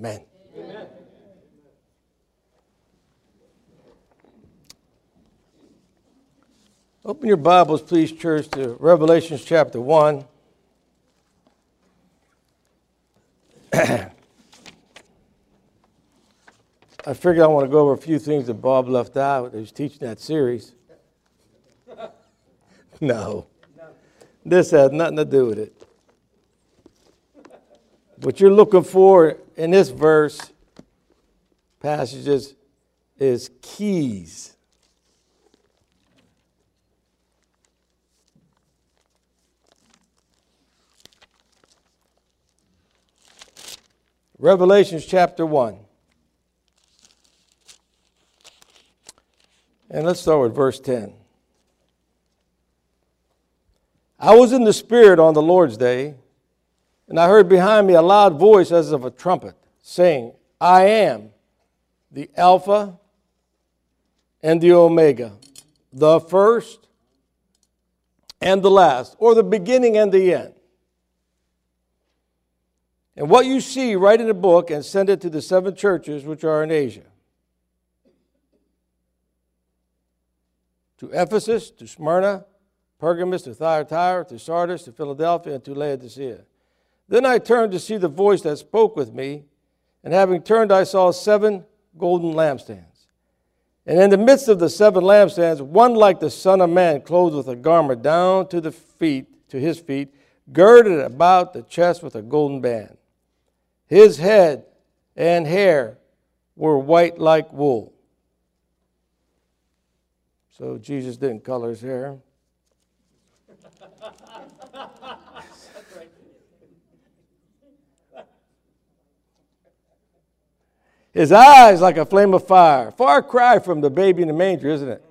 Amen. Amen. Open your Bibles, please, church, to Revelation chapter 1. I figured I want to go over a few things that Bob left out. He was teaching that series. No. This has nothing to do with it. What you're looking for in this verse, passages, is keys. Revelation chapter 1. And let's start with verse 10. I was in the Spirit on the Lord's day, and I heard behind me a loud voice as of a trumpet, saying, I am the Alpha and the Omega, the first and the last, or the beginning and the end. And what you see, write in a book and send it to the 7 churches which are in Asia. To Ephesus, to Smyrna, Pergamos, to Thyatira, to Sardis, to Philadelphia, and to Laodicea. Then I turned to see the voice that spoke with me, and having turned I saw 7 golden lampstands. And in the midst of the 7 lampstands, one like the Son of Man, clothed with a garment down to his feet, girded about the chest with a golden band. His head and hair were white like wool. So Jesus didn't color his hair. His eyes like a flame of fire. Far cry from the baby in the manger, isn't it?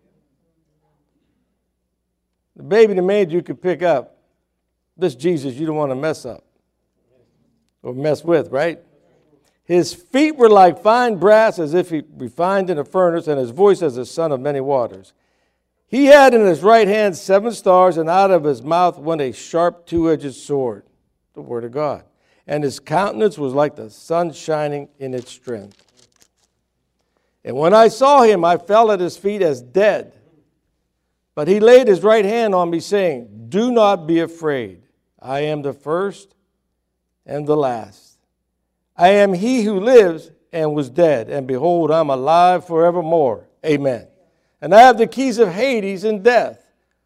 The baby in the manger you could pick up. This Jesus you don't want to mess up. Or mess with, right? His feet were like fine brass, as if he refined in a furnace, and his voice as the son of many waters. He had in his right hand 7 stars, and out of his mouth went a sharp 2-edged sword, the word of God. And his countenance was like the sun shining in its strength. And when I saw him, I fell at his feet as dead. But he laid his right hand on me, saying, Do not be afraid. I am the first and the last. I am he who lives and was dead, and behold, I'm alive forevermore. Amen. And I have the keys of Hades and death.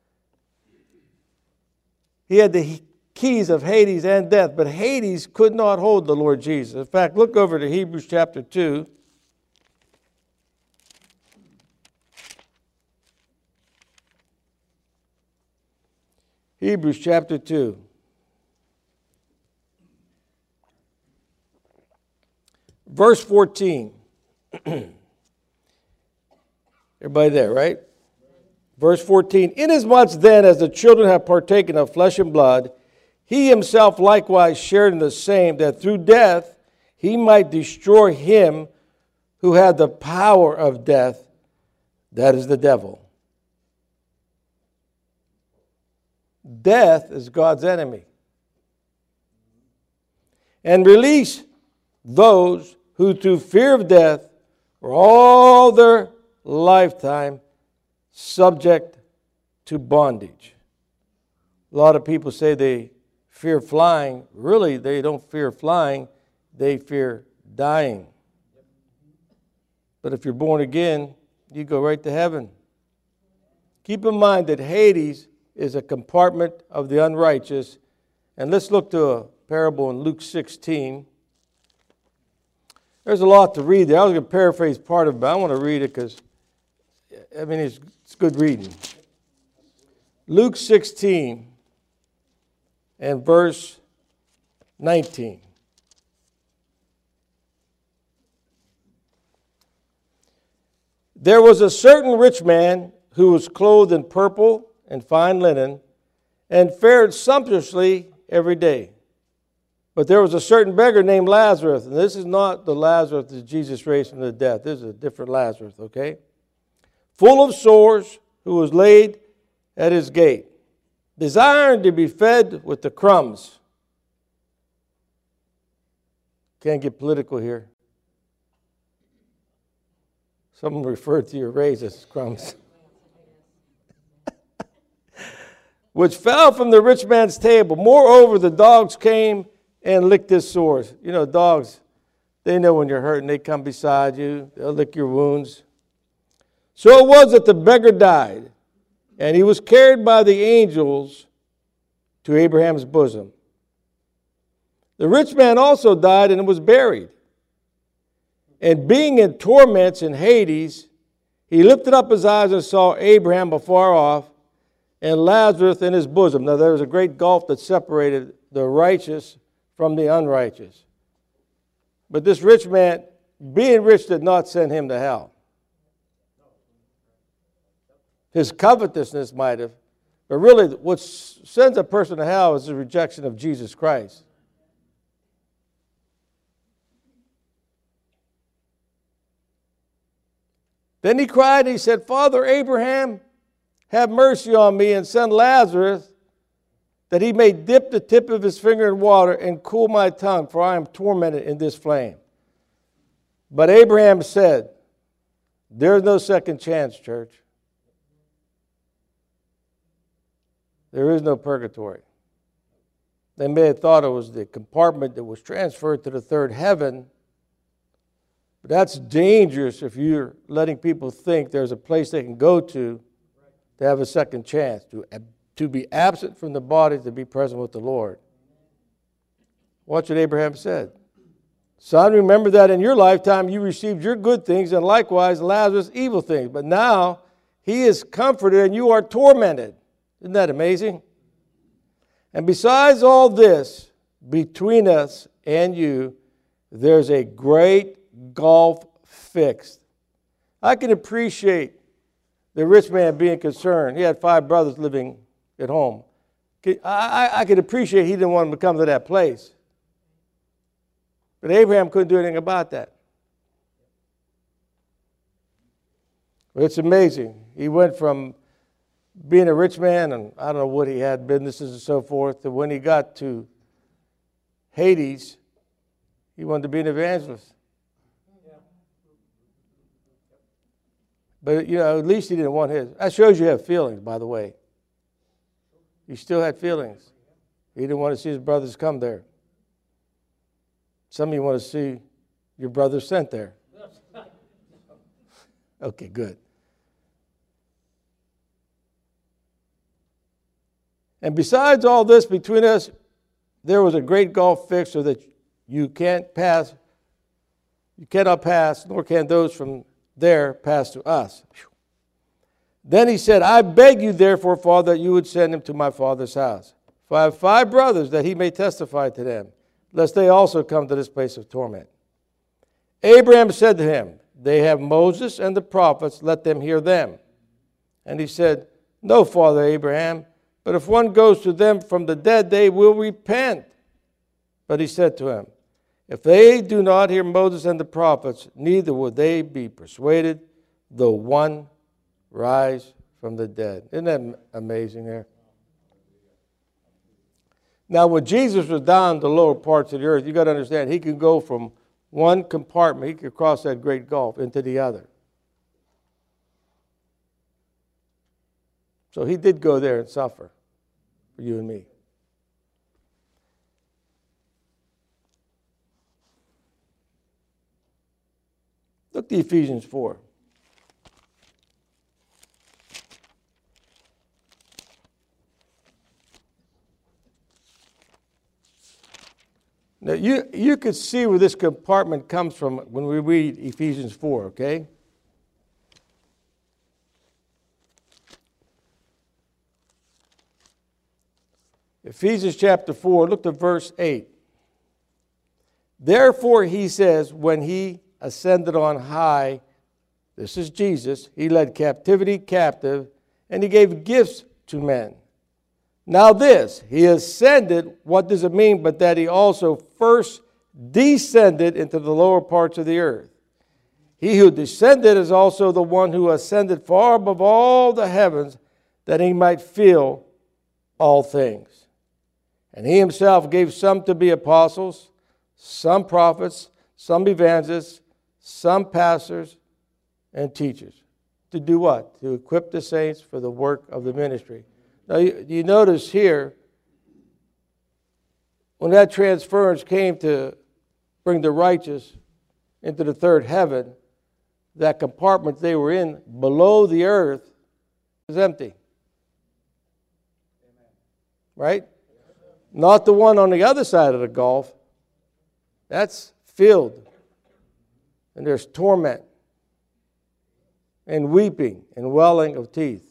He had the keys of Hades and death, but Hades could not hold the Lord Jesus. In fact, look over to Hebrews chapter 2. Hebrews chapter 2. Verse 14. Everybody there, right? Verse 14. Inasmuch then as the children have partaken of flesh and blood, he himself likewise shared in the same, that through death he might destroy him who had the power of death, that is the devil. Death is God's enemy. And release those who through fear of death were all their lifetime subject to bondage. A lot of people say they fear flying. Really, they don't fear flying. They fear dying. But if you're born again, you go right to heaven. Keep in mind that Hades is a compartment of the unrighteous. And let's look to a parable in Luke 16. There's a lot to read there. I was going to paraphrase part of it, but I want to read it because, it's good reading. Luke 16 and verse 19. There was a certain rich man who was clothed in purple and fine linen and fared sumptuously every day. But there was a certain beggar named Lazarus, and this is not the Lazarus that Jesus raised from the dead. This is a different Lazarus, okay? Full of sores, who was laid at his gate, desiring to be fed with the crumbs Can't get political here. Someone referred to your raise as crumbs. Which fell from the rich man's table. Moreover, the dogs came and licked his sores. You know, dogs, they know when you're hurting. They come beside you. They'll lick your wounds. So it was that the beggar died, and he was carried by the angels to Abraham's bosom. The rich man also died and was buried. And being in torments in Hades, he lifted up his eyes and saw Abraham afar off, and Lazarus in his bosom. Now there was a great gulf that separated the righteous from the unrighteous. But this rich man, being rich, did not send him to hell. His covetousness might have. But really, what sends a person to hell is the rejection of Jesus Christ. Then he cried, and he said, Father Abraham, have mercy on me and send Lazarus that he may dip the tip of his finger in water and cool my tongue, for I am tormented in this flame. But Abraham said, there is no second chance, church. There is no purgatory. They may have thought it was the compartment that was transferred to the third heaven, but that's dangerous if you're letting people think there's a place they can go to have a second chance, to be absent from the body, to be present with the Lord. Watch what Abraham said. Son, remember that in your lifetime you received your good things, and likewise Lazarus evil things. But now he is comforted and you are tormented. Isn't that amazing? And besides all this, between us and you, there's a great gulf fixed. I can appreciate the rich man being concerned. He had 5 brothers living at home. I could appreciate he didn't want them to come to that place. But Abraham couldn't do anything about that. But it's amazing. He went from being a rich man, and I don't know what he had, businesses and so forth, to when he got to Hades, he wanted to be an evangelist. But, at least he didn't want his. That shows you have feelings, by the way. He still had feelings. He didn't want to see his brothers come there. Some of you want to see your brothers sent there. Okay, good. And besides all this, between us, there was a great gulf fixed so that you cannot pass, nor can those from there pass to us. Then he said, I beg you therefore, Father, that you would send him to my father's house. For I have 5 brothers, that he may testify to them, lest they also come to this place of torment. Abraham said to him, they have Moses and the prophets, let them hear them. And he said, no, Father Abraham, but if one goes to them from the dead, they will repent. But he said to him, if they do not hear Moses and the prophets, neither will they be persuaded, though one rise from the dead. Isn't that amazing there? Now, when Jesus was down the lower parts of the earth, you got to understand, he could go from one compartment, he could cross that great gulf into the other. So he did go there and suffer for you and me. Look to Ephesians 4. Now, you could see where this compartment comes from when we read Ephesians 4, okay? Ephesians chapter 4, look to verse 8. Therefore, he says, when he ascended on high, this is Jesus, he led captivity captive, and he gave gifts to men. Now this, he ascended, what does it mean? But that he also first descended into the lower parts of the earth. He who descended is also the one who ascended far above all the heavens, that he might fill all things. And he himself gave some to be apostles, some prophets, some evangelists, some pastors, and teachers. To do what? To equip the saints for the work of the ministry. Now, you notice here, when that transference came to bring the righteous into the third heaven, that compartment they were in below the earth was empty. Right? Not the one on the other side of the gulf. That's filled. And there's torment and weeping and welling of teeth.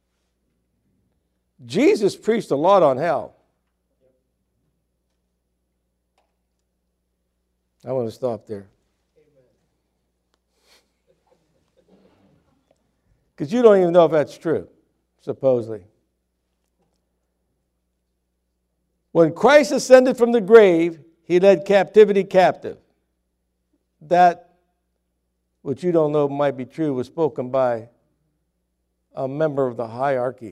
Jesus preached a lot on hell. I want to stop there. Because you don't even know if that's true, supposedly. When Christ ascended from the grave, he led captivity captive. That, which you don't know might be true, was spoken by a member of the hierarchy.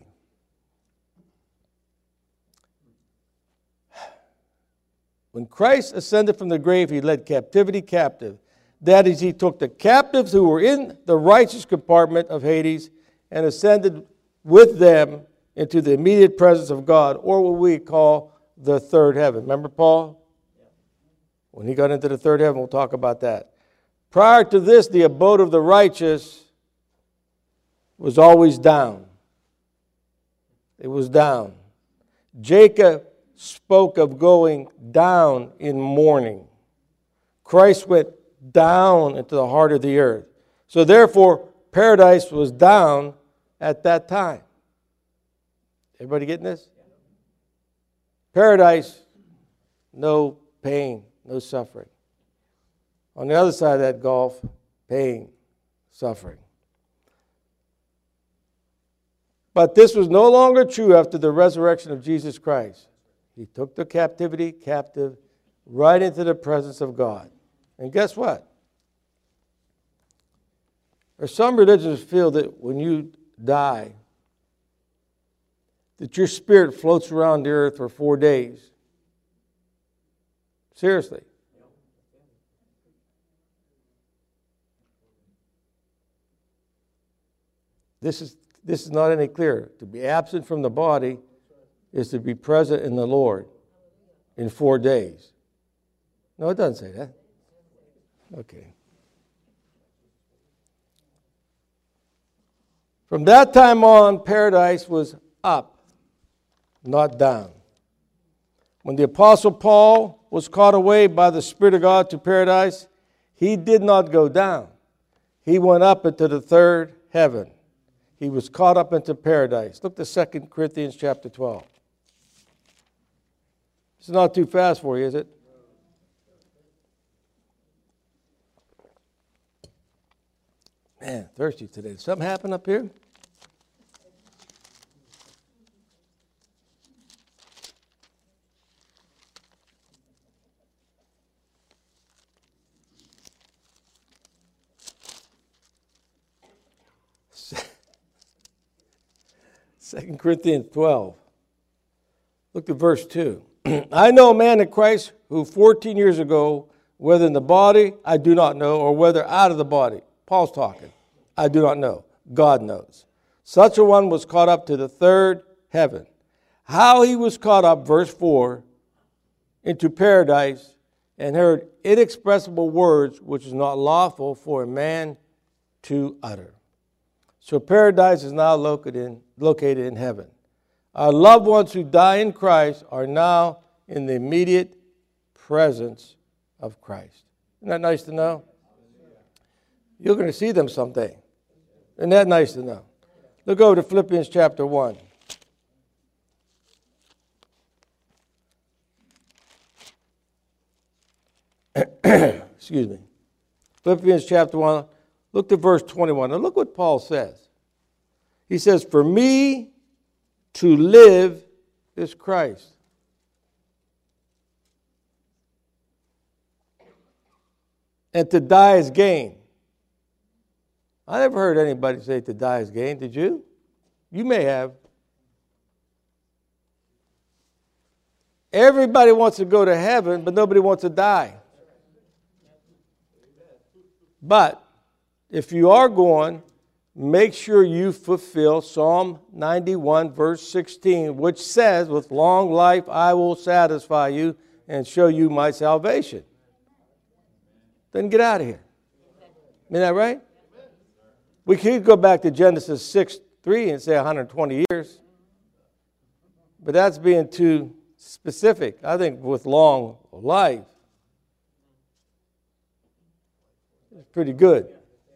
When Christ ascended from the grave, he led captivity captive. That is, he took the captives who were in the righteous compartment of Hades and ascended with them into the immediate presence of God, or what we call the third heaven. Remember Paul? When he got into the third heaven, we'll talk about that. Prior to this, the abode of the righteous was always down. It was down. Jacob spoke of going down in mourning. Christ went down into the heart of the earth. So therefore, paradise was down at that time. Everybody getting this? Paradise, no pain, no suffering. On the other side of that gulf, pain, suffering. But this was no longer true after the resurrection of Jesus Christ. He took the captivity captive right into the presence of God. And guess what? There's some religions feel that when you die, that your spirit floats around the earth for 4 days. Seriously. This is not any clearer. To be absent from the body is to be present in the Lord in 4 days. No, it doesn't say that. Okay. From that time on, paradise was up, not down. When the Apostle Paul was caught away by the Spirit of God to paradise, he did not go down. He went up into the third heaven. He was caught up into paradise. Look to 2 Corinthians chapter 12. It's not too fast for you, is it? Man, thirsty today. Did something happen up here? Second Corinthians 12. Look at verse 2. I know a man in Christ who 14 years ago, whether in the body, I do not know, or whether out of the body. Paul's talking. I do not know. God knows. Such a one was caught up to the third heaven. How he was caught up, verse 4, into paradise and heard inexpressible words which is not lawful for a man to utter. So paradise is now located in heaven. Our loved ones who die in Christ are now in the immediate presence of Christ. Isn't that nice to know? You're going to see them someday. Isn't that nice to know? Look over to Philippians chapter 1. Excuse me. Philippians chapter 1. Look to verse 21. Now look what Paul says. He says, for me to live is Christ. And to die is gain. I never heard anybody say to die is gain. Did you? You may have. Everybody wants to go to heaven, but nobody wants to die. But if you are going, make sure you fulfill Psalm 91, verse 16, which says, with long life I will satisfy you and show you my salvation. Then get out of here. Isn't that right? We could go back to Genesis 6:3 and say 120 years. But that's being too specific. I think with long life, it's pretty good.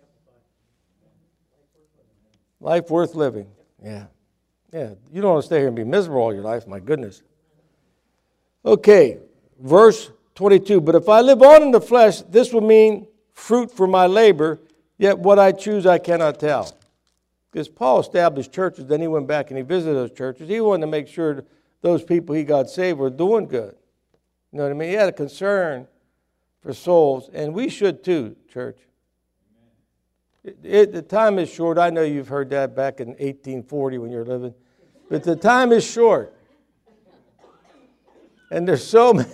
Life worth living. Yeah. Yeah. You don't want to stay here and be miserable all your life. My goodness. Okay. Verse 22. But if I live on in the flesh, this will mean fruit for my labor, yet what I choose I cannot tell. Because Paul established churches, then he went back and he visited those churches. He wanted to make sure those people he got saved were doing good. You know what I mean? He had a concern for souls, and we should too, church. The time is short. I know you've heard that back in 1840 when you were living. But the time is short. And there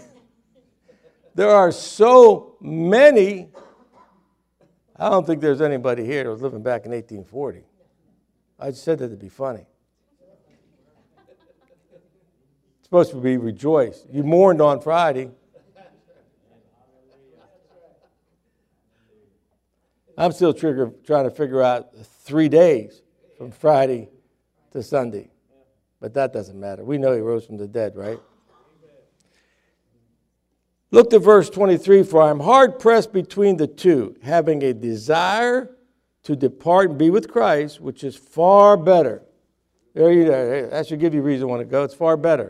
are so many. I don't think there's anybody here that was living back in 1840. I just said that to be funny. It's supposed to be rejoice. You mourned on Friday. I'm still trying to figure out 3 days from Friday to Sunday. But that doesn't matter. We know he rose from the dead, right? Look to verse 23. For I am hard pressed between the two, having a desire to depart and be with Christ, which is far better. There you go. That should give you reason to want to go. It's far better.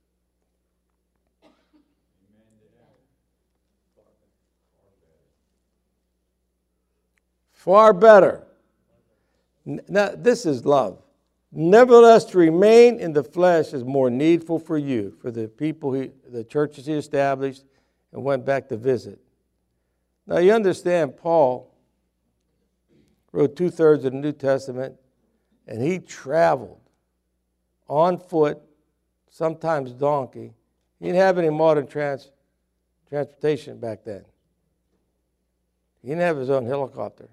Far better. Now, this is love. Nevertheless, to remain in the flesh is more needful for you, for the people, the churches he established and went back to visit. Now, you understand, Paul wrote 2/3 of the New Testament, and he traveled on foot, sometimes donkey. He didn't have any modern transportation back then. He didn't have his own helicopter.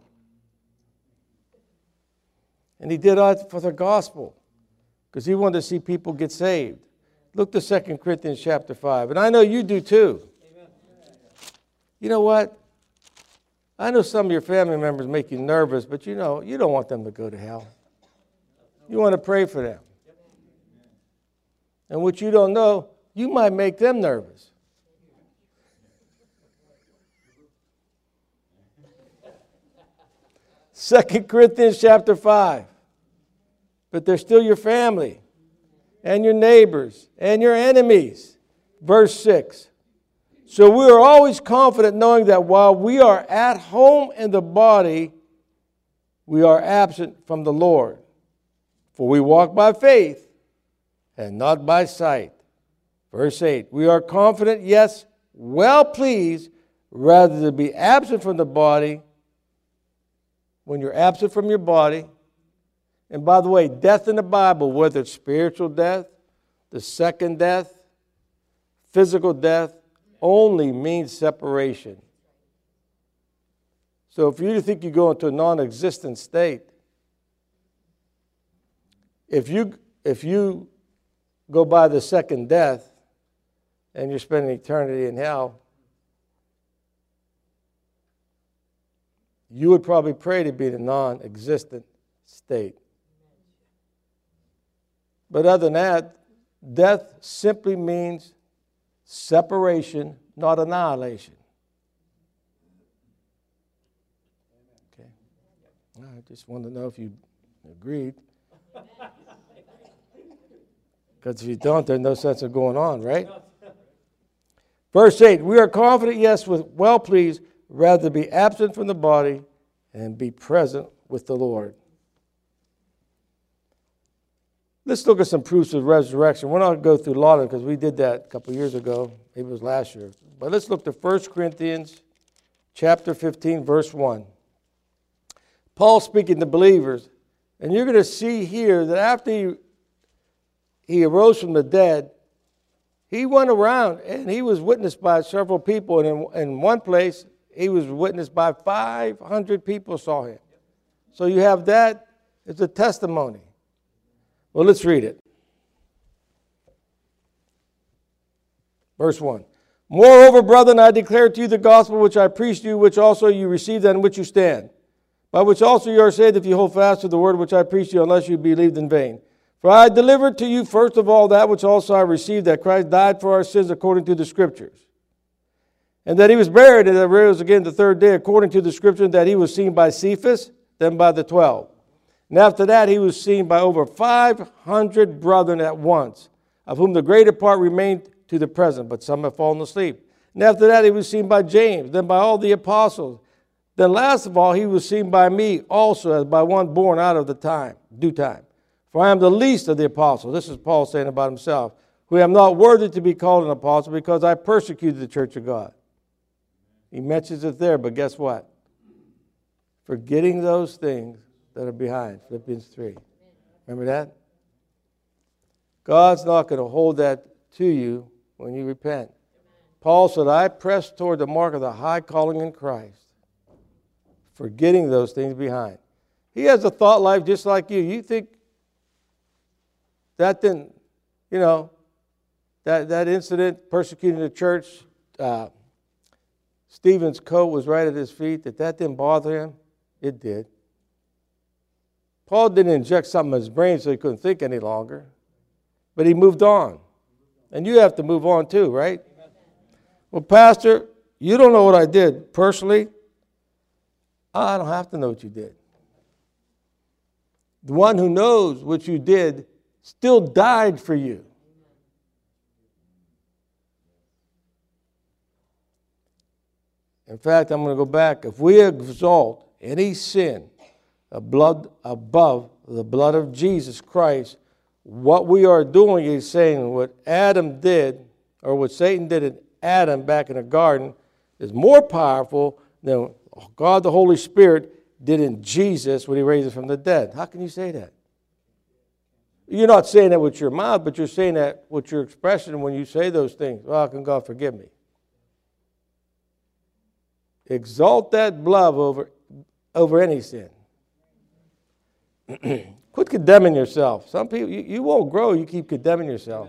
And he did that for the gospel because he wanted to see people get saved. Look to 2 Corinthians chapter 5. And I know you do too. Amen. You know what? I know some of your family members make you nervous, but you know, you don't want them to go to hell. You want to pray for them. And what you don't know, you might make them nervous. Second Corinthians chapter 5. But they're still your family and your neighbors and your enemies. Verse 6. So we are always confident knowing that while we are at home in the body, we are absent from the Lord. For we walk by faith and not by sight. Verse 8. We are confident, yes, well pleased, rather than be absent from the body. When you're absent from your body, and by the way, death in the Bible, whether it's spiritual death, the second death, physical death, only means separation. So if you think you go into a non-existent state, if you go by the second death and you're spending eternity in hell, you would probably pray to be in a non-existent state. But other than that, death simply means separation, not annihilation. Okay. I just wanted to know if you agreed. Because if you don't, there's no sense of going on, right? Verse 8, we are confident, yes, with well pleased, rather be absent from the body and be present with the Lord. Let's look at some proofs of resurrection. We're not going to go through a lot of them because we did that a couple of years ago. Maybe it was last year. But let's look to 1 Corinthians chapter 15, verse 1. Paul speaking to believers. And you're going to see here that after he arose from the dead, he went around and he was witnessed by several people. And in one place, he was witnessed by 500 people saw him. So you have that. It's a testimony. Well, let's read it. Verse 1. Moreover, brethren, I declare to you the gospel which I preached to you, which also you received and in which you stand, by which also you are saved if you hold fast to the word which I preached to you, unless you believed in vain. For I delivered to you first of all that which also I received, that Christ died for our sins according to the Scriptures, and that he was buried, and that he rose again the third day according to the Scripture, and that he was seen by Cephas, then by the 12. And after that he was seen by over 500 brethren at once, of whom the greater part remained to the present, but some have fallen asleep. And after that he was seen by James, then by all the apostles. Then last of all he was seen by me also, as by one born out of the due time. For I am the least of the apostles. This is Paul saying about himself, who am not worthy to be called an apostle, because I persecuted the church of God. He mentions it there, but guess what? Forgetting those things that are behind. Philippians 3. Remember that? God's not going to hold that to you when you repent. Paul said, I press toward the mark of the high calling in Christ, forgetting those things behind. He has a thought life just like you. You think that didn't, that incident persecuting the church, Stephen's coat was right at his feet, that didn't bother him? It did. Paul didn't inject something in his brain so he couldn't think any longer, but he moved on. And you have to move on too, right? Well, Pastor, you don't know what I did personally. I don't have to know what you did. The one who knows what you did still died for you. In fact, I'm going to go back. If we exalt any sin above the blood of Jesus Christ, what we are doing is saying what Adam did, or what Satan did in Adam back in the garden, is more powerful than God the Holy Spirit did in Jesus when he raised him from the dead. How can you say that? You're not saying that with your mouth, but you're saying that with your expression when you say those things. Well, how can God forgive me? Exalt that blood over any sin. Quit condemning yourself. Some people, you won't grow, you keep condemning yourself.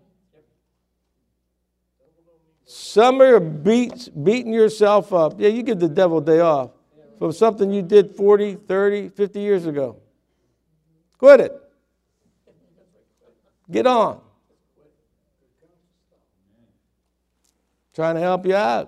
Some are beating yourself up. Yeah, you give the devil a day off from something you did 40, 30, 50 years ago. Quit it. Get on. Trying to help you out.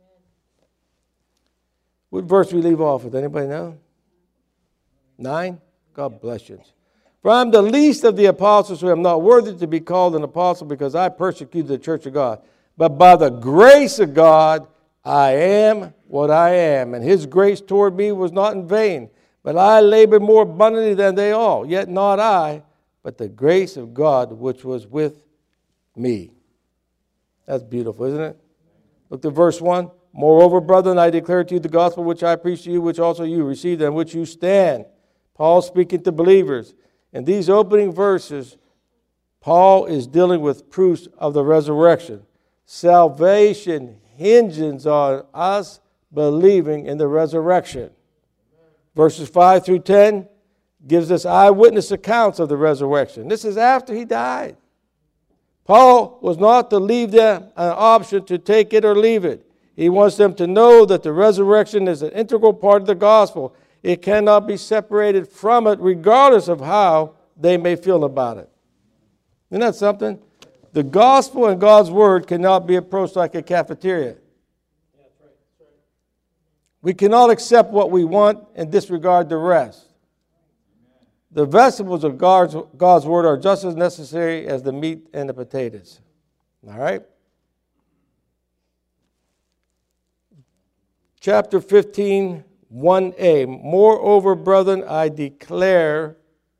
What verse we leave off with? Anybody know? 9? God bless you. For I am the least of the apostles, who am not worthy to be called an apostle, because I persecuted the church of God. But by the grace of God, I am what I am. And his grace toward me was not in vain. But I labored more abundantly than they all. Yet not I, but the grace of God which was with me. That's beautiful, isn't it? Look at verse 1. Moreover, brethren, I declare to you the gospel which I preached to you, which also you received, and which you stand. Paul speaking to believers. In these opening verses, Paul is dealing with proofs of the resurrection. Salvation hinges on us believing in the resurrection. Verses 5 through 10 gives us eyewitness accounts of the resurrection. This is after he died. Paul was not to leave them an option to take it or leave it. He wants them to know that the resurrection is an integral part of the gospel. It cannot be separated from it, regardless of how they may feel about it. Isn't that something? The gospel and God's word cannot be approached like a cafeteria. We cannot accept what we want and disregard the rest. The vegetables of God's word are just as necessary as the meat and the potatoes. All right? Chapter 15, 1a. Moreover, brethren, I declare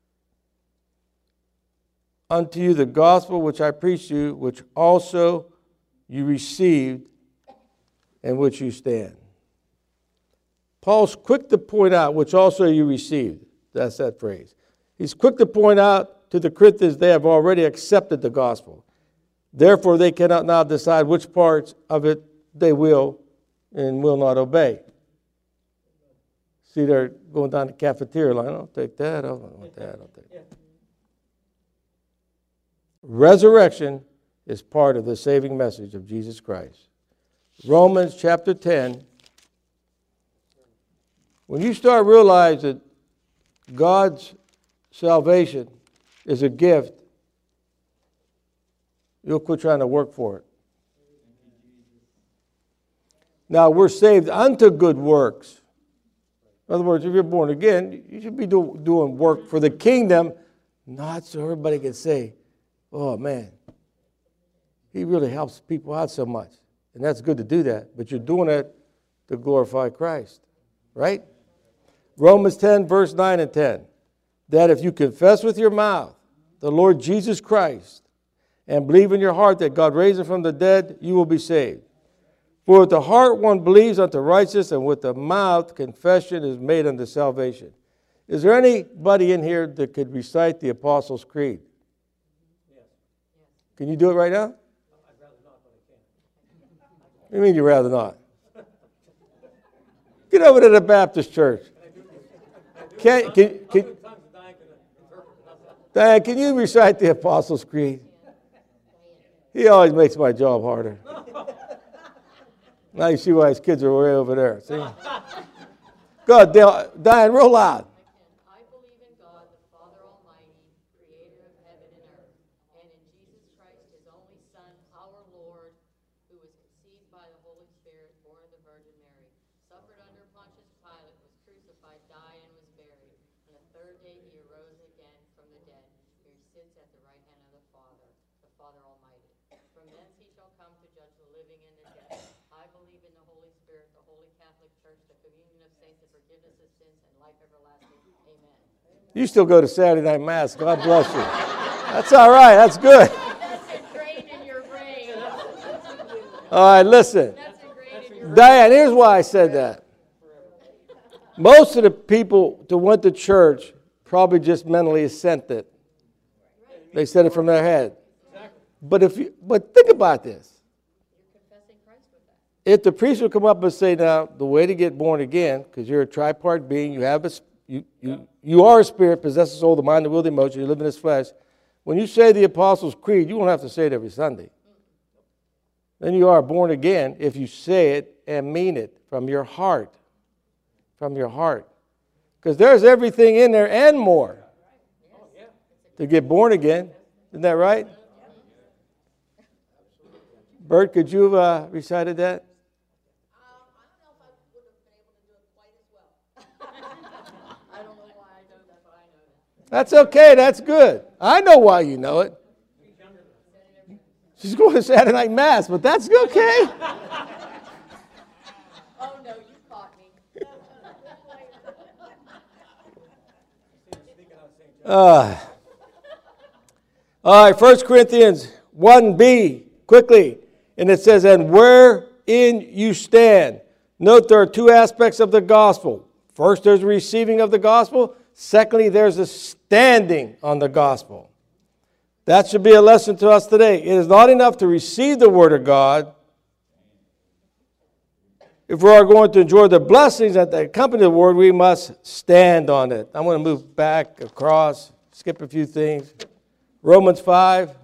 unto you the gospel which I preached to you, which also you received, and which you stand. Paul's quick to point out, which also you received. That's that phrase. He's quick to point out to the Corinthians they have already accepted the gospel. Therefore, they cannot now decide which parts of it they will and will not obey. See, they're going down the cafeteria line. I'll take that. I'll take that. I'll take that. Resurrection is part of the saving message of Jesus Christ. Romans chapter 10. When you start realizing that God's salvation is a gift, you'll quit trying to work for it. Now, we're saved unto good works. In other words, if you're born again, you should be doing work for the kingdom, not so everybody can say, oh, man, he really helps people out so much. And that's good to do that, but you're doing it to glorify Christ, right? Romans 10, verse 9 and 10. That if you confess with your mouth the Lord Jesus Christ and believe in your heart that God raised him from the dead, you will be saved. For with the heart one believes unto righteousness, and with the mouth confession is made unto salvation. Is there anybody in here that could recite the Apostles' Creed? Yes. Can you do it right now? I'd rather not, but I can. What do you mean you'd rather not? Get over to the Baptist church. Diane, can you recite the Apostles' Creed? He always makes my job harder. Now you see why his kids are way over there. See? Go ahead, Diane, real loud. I believe in God, the Father Almighty, creator of heaven and earth, and in Jesus Christ, his only Son, our Lord, who was conceived by the Holy Spirit, born of the Virgin Mary, suffered under Pontius Pilate, was crucified, died, and was buried. On the third day he arose again from the dead, where he sits at the right hand of the Father Almighty. From thence he shall come to judge the living and the dead. I believe in the Holy Spirit, the Holy Catholic Church, the communion of saints, the forgiveness of sins, and life everlasting. Amen. You still go to Saturday night Mass. God bless you. That's all right. That's good. That's ingrained in your brain. All right, listen. That's ingrained in your Diane, here's why I said that. Most of the people that went to church probably just mentally assent it. They said it from their head. But think about this. If the priest would come up and say, now, the way to get born again, because you're a tripart being, you are a spirit, possesses soul, the mind, the will, the emotion, you live in this flesh. When you say the Apostles' Creed, you won't have to say it every Sunday. Then you are born again if you say it and mean it from your heart. From your heart. Because there's everything in there and more to get born again. Isn't that right? Bert, could you have recited that? That's okay. That's good. I know why you know it. She's going to Saturday night Mass, but that's okay. Oh, no, you caught me. All right, 1 Corinthians 1b, quickly. And it says, and wherein you stand. Note there are two aspects of the gospel. First, there's the receiving of the gospel. Secondly, there's the standing on the gospel. That should be a lesson to us today. It is not enough to receive the word of God. If we are going to enjoy the blessings that accompany the word, we must stand on it. I'm going to move back, across, skip a few things. Romans 5.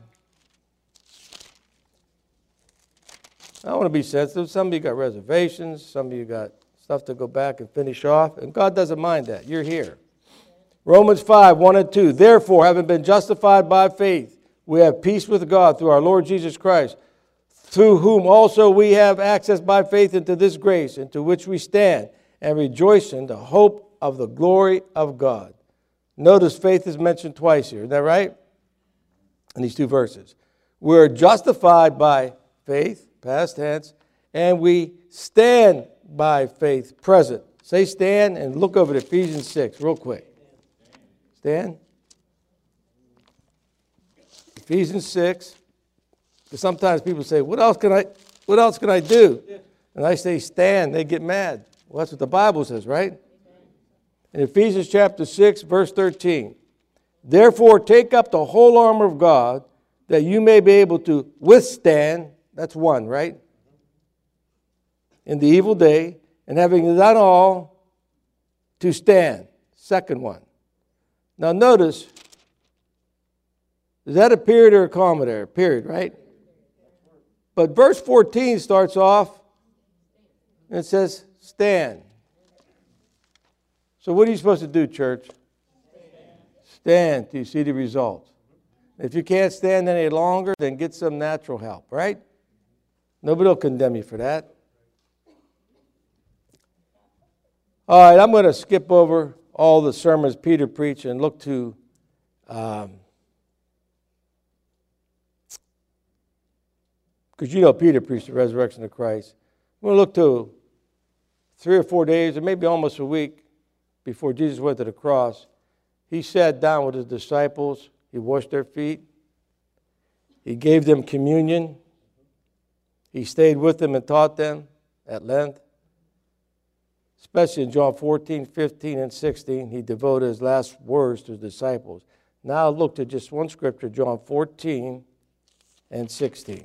I want to be sensitive. Some of you got reservations. Some of you got stuff to go back and finish off. And God doesn't mind that. You're here. Romans 5, 1 and 2. Therefore, having been justified by faith, we have peace with God through our Lord Jesus Christ, through whom also we have access by faith into this grace, into which we stand, and rejoice in the hope of the glory of God. Notice faith is mentioned twice here. Isn't that right? In these two verses. We're justified by faith, past tense, and we stand by faith, present. Say stand and look over to Ephesians 6 real quick. Stand. Ephesians 6. Because sometimes people say, what else can I do? And I say stand, they get mad. Well, that's what the Bible says, right? In Ephesians chapter 6, verse 13. Therefore, take up the whole armor of God, that you may be able to withstand. That's one, right? in the evil day, and having done all, to stand. Second one. Now notice, is that a period or a comma there? Period, right? But verse 14 starts off, and it says, stand. So what are you supposed to do, church? Stand till you see the results. If you can't stand any longer, then get some natural help, right? Nobody will condemn you for that. All right, I'm going to skip over all the sermons Peter preached and look to because you know Peter preached the resurrection of Christ. I'm going to look to 3 or 4 days, or maybe almost a week before Jesus went to the cross. He sat down with his disciples. He washed their feet. He gave them communion. He stayed with them and taught them at length. Especially in John 14, 15, and 16, he devoted his last words to his disciples. Now look to just one scripture, John 14 and 16.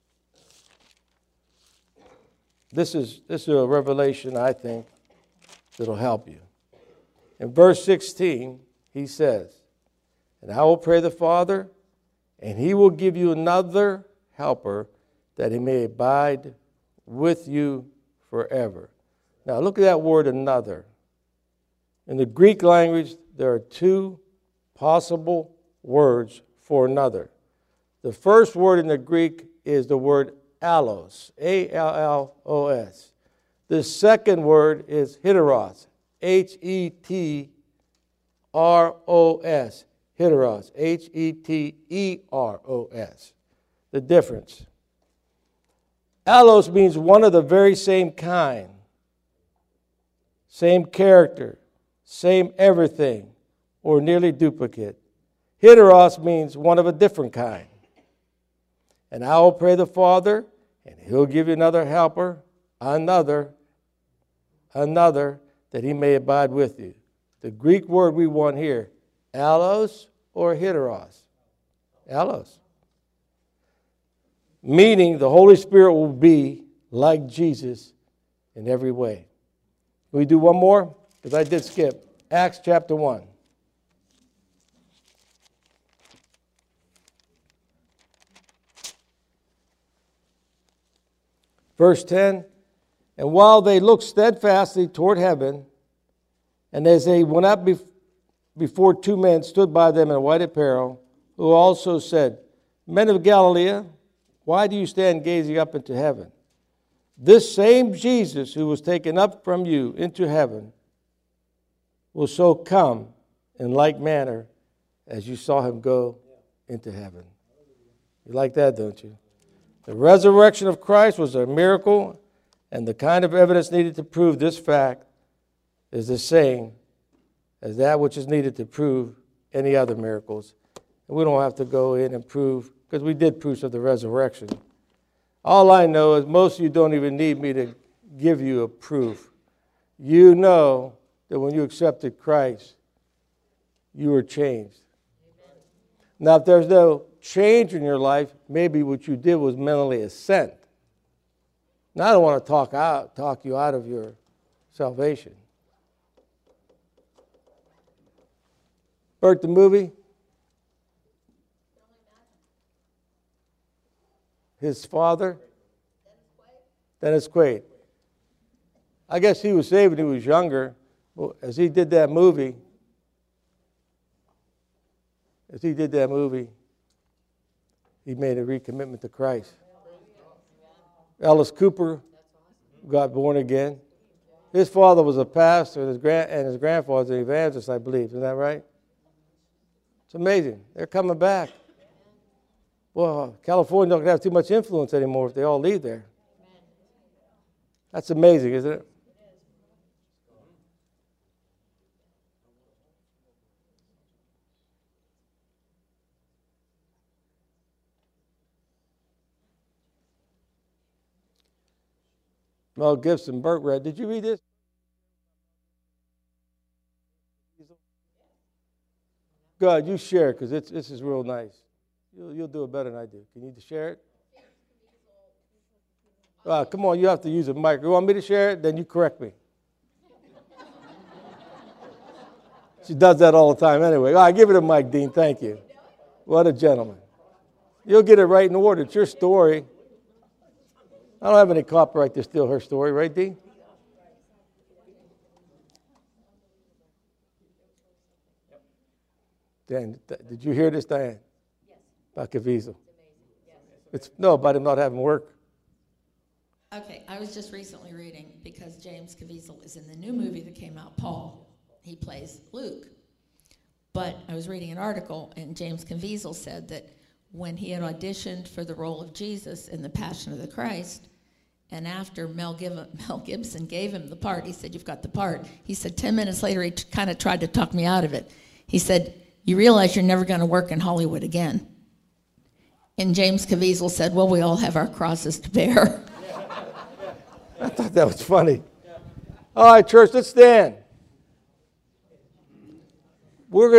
This is a revelation, I think, that'll help you. In verse 16, he says, and I will pray the Father, and he will give you another helper, that he may abide with you forever. Now look at that word, another. In the Greek language, there are two possible words for another. The first word in the Greek is the word allos, A-L-L-O-S. The second word is heteros, H-E-T-R-O-S, heteros, H-E-T-E-R-O-S. The difference. Allos means one of the very same kind, same character, same everything, or nearly duplicate. Heteros means one of a different kind. And I will pray the Father, and he'll give you another helper, another, that he may abide with you. The Greek word we want here, allos or heteros? Allos. Meaning the Holy Spirit will be like Jesus in every way. Can we do one more? Because I did skip. Acts chapter 1. Verse 10, and while they looked steadfastly toward heaven, and as they went up before, two men stood by them in white apparel, who also said, Men of Galilee, why do you stand gazing up into heaven? This same Jesus who was taken up from you into heaven will so come in like manner as you saw him go into heaven. You like that, don't you? The resurrection of Christ was a miracle, and the kind of evidence needed to prove this fact is the same as that which is needed to prove any other miracles. And we don't have to go in and prove, because we did proofs of the resurrection. All I know is most of you don't even need me to give you a proof. You know that when you accepted Christ, you were changed. Now, if there's no change in your life, maybe what you did was mentally assent. Now, I don't want to talk you out of your salvation. Bert, the movie? His father? Dennis Quaid. I guess he was saved when he was younger. Well, as he did that movie, he made a recommitment to Christ. Alice Cooper got born again. His father was a pastor, and his grandfather was an evangelist, I believe. Isn't that right? It's amazing. They're coming back. Well, California don't have too much influence anymore if they all leave there. That's amazing, isn't it? Mel Gibson, Burt read. Did you read this? God, you share because this is real nice. You'll do it better than I do. Can you share it? Come on, you have to use a mic. You want me to share it? Then you correct me. She does that all the time anyway. All right, give it a mic, Dean. Thank you. What a gentleman. You'll get it right in order. It's your story. I don't have any copyright to steal her story, right, Dean? Dan, did you hear this, Diane? Yes. About Caviezel? It's amazing. Yes. No, about him not having work. Okay, I was just recently reading, because James Caviezel is in the new movie that came out, Paul. He plays Luke. But I was reading an article, and James Caviezel said that when he had auditioned for the role of Jesus in The Passion of the Christ, and after Mel Gibson gave him the part, he said, "You've got the part." He said 10 minutes later, he kind of tried to talk me out of it. He said, "You realize you're never going to work in Hollywood again." And James Caviezel said, "Well, we all have our crosses to bear." I thought that was funny. All right, church, let's stand. We're going